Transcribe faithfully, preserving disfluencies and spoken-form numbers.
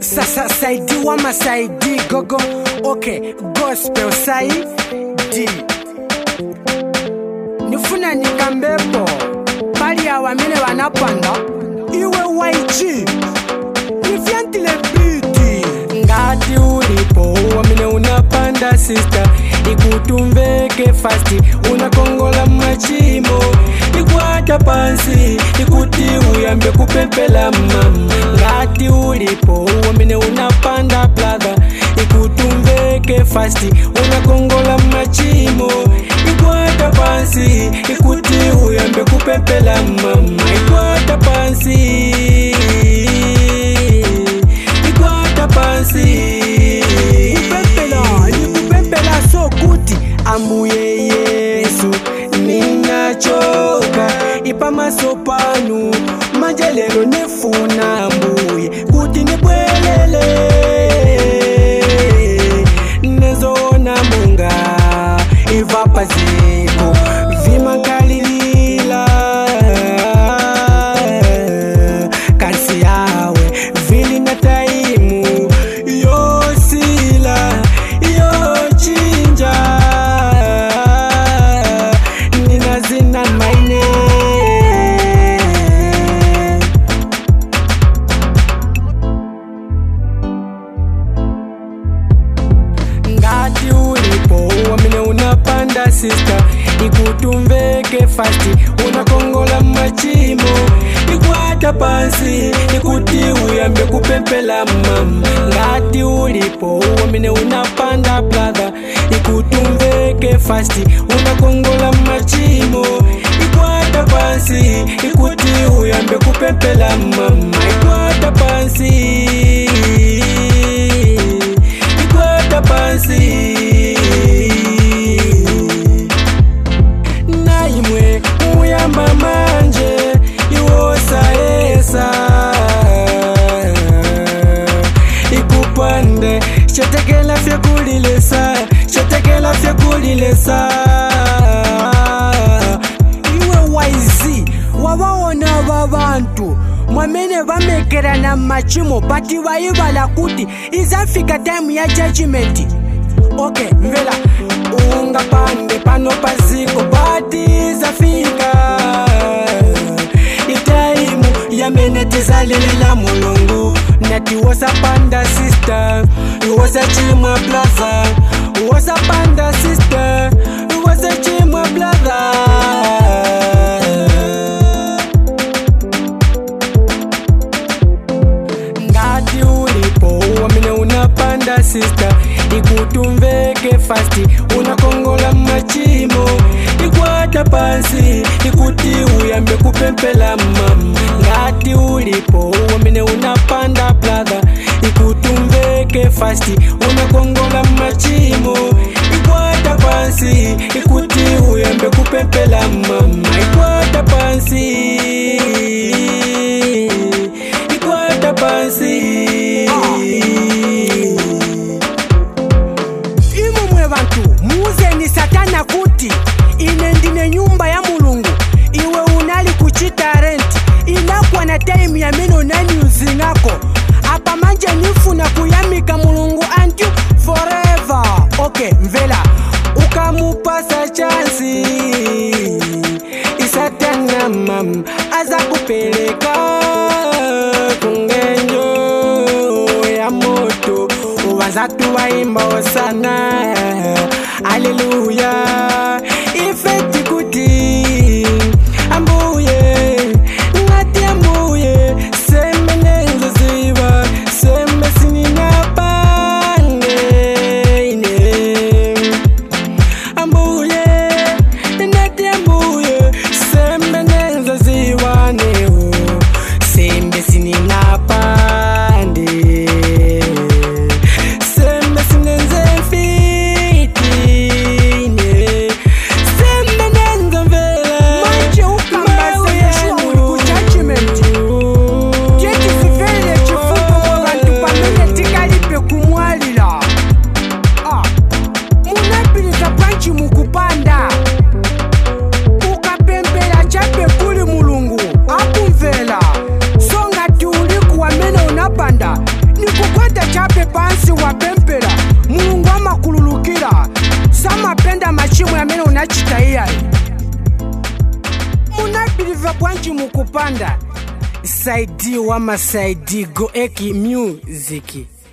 Sasa saidi wa masaidi gogo. Okay, gospel saidi. Nifuna nikambepo bali ya wamine wanapanda iwe Y G nifiantile biti ngati ulipo wamine unapanda sister ikutumveke fasti unakongola machimo ikuata pansi ikuti uyambe kupepela mama ngati ulipo wamine unapanda brother ikutumveke fasti unakongola machimo ikuata pansi ikuti uyambe kupepela mama ikuata pansi ikuata pansi kupepela nikupepela so kuti ambuye Yesu ninachoka ipa masopanu manjelero nifuna ambuye kuti nibwelele nezona munga ivapaziko vimakalilila kansi yawe vili na taimu yosila yochinja ninazina maine ngati ulipo wamine unapanda sister ikutumveke fasti unakongola machimo ikuata pansi ikuti uyambe kupepela mama ngati ulipo wamine unapanda brother ikutumveke fasti unakongola machimo ikuata pansi ikuti uyambe kupepela mama ikuata pansi ikuata pansi naimwe uyamba manje iwosaesa ikupande shetekela fyekulilesa shetekela fyekulilesa iwe Y Z wabaona babantu mwamene bamekerana machimo bati bayibala kuti izafika time ya judgment. Okay, mvela unga pande pano paziko bati izafika itaimu yameneti zalilela mulungu nati wosa panda sister wosa chimwa blaza wosa panda sister wosa chimwa blaza ngati ulipo wamine unapanda sister ikutumveke fasti unakongola machimo ikuata pansi ikuti uyambe kupepela mama ngati ulipo wamine unapanda brother ikutumveke fasti unakongola machimo ikuata pansi ikuti uyambe kupepela mama ikuata pansi ikuata pansi muze satana kuti ine ndine nyumba ya mulungu iwe unali kuchita rent inakwa na time ya meno nani uzingako apa manje nifuna kuyamika mulungu until forever. Okay, mvela ukamupasa chansi isatana mam aza kupeleka kungenjo ya moto wazatu waimba osana Hallelujah, ifeti kuti ambuye ngati ambuye sembe nenzo ziva sembe sinina pange ine ambuye ngati ambuye sembe nenzo ziva neo sembe sinina pande sembe sinenze fiti sembe Mwava bwanchi mukupanda Saidi wa Masaidi Go Eki Music.